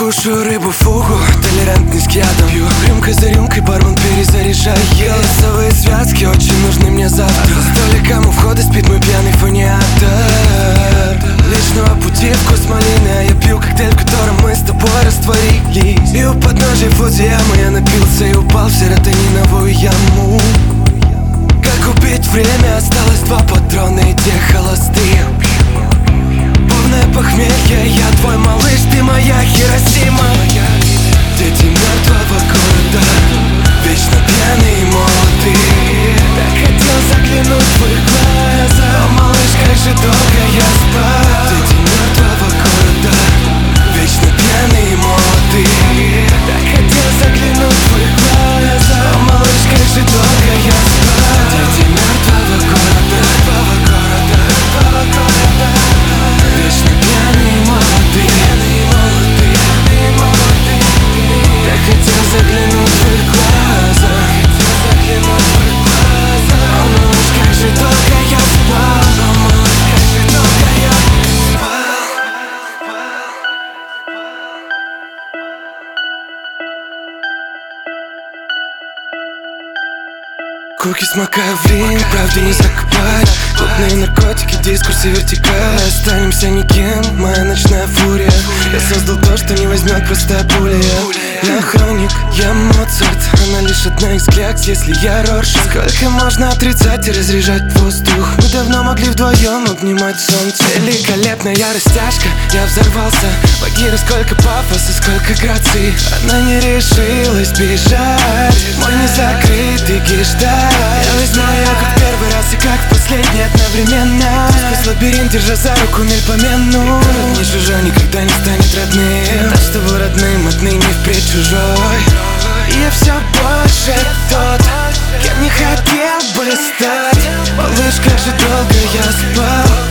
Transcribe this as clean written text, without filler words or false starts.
кушаю рыбу, фугу, толерантность к ядам. Пью рюмка за рюмкой, бармен перезаряжает. Голосовые связки очень нужны мне завтра. За столиком у входа спит мой пьяный фониатор. Личного пути вкус малины, а я пью коктейль, в котором мы с тобой растворились. И у подножия Фудзиямы я напился и упал в серотониновую яму. Как убить время? Осталось 2 патрона и те холостые. Полное похмелье, я твой малыш, ты моя Хиросима. Дети мертвого города, вечно пьяные и молодые. Так хотел заглянуть в их глаза, о, малыш, как же долго я спал. Дети мертвого города, вечно пьяные и молодые. Так хотел заглянуть в их глаза, о, малыш, как же долго я спал. Дети мертвого города, мертвого города, вечно пьяные и молодые. Я хотел заглянуть в их глаза, о, малыш, как же долго я спал. О, малыш, как же долго я спал. Куки смакаю в линь, правде не закопать. Клубные наркотики, дискурсы вертикаль. Останемся никем, моя ночная фурия. Я создал то, что не возьмет простая пуля. Я хроник, я Моцарт, она лишь одна из клякс, если я Роршах. Сколько можно отрицать и разряжать воздух? Мы давно могли вдвоем обнимать солнце. Великолепная растяжка, я взорвался. Багира, сколько пафоса, сколько граций. Она не решилась бежать, мой незакрытый гештальт. Я возьму ее как первый раз и как в последний одновременно. Сквозь лабиринт, держа за руку мельпомену. Город не чужой, никогда не станет родным. Тот, что был родным, отныне впредь чужой. И я все больше тот, кем не хотел бы стать. Малыш, как же долго я спал.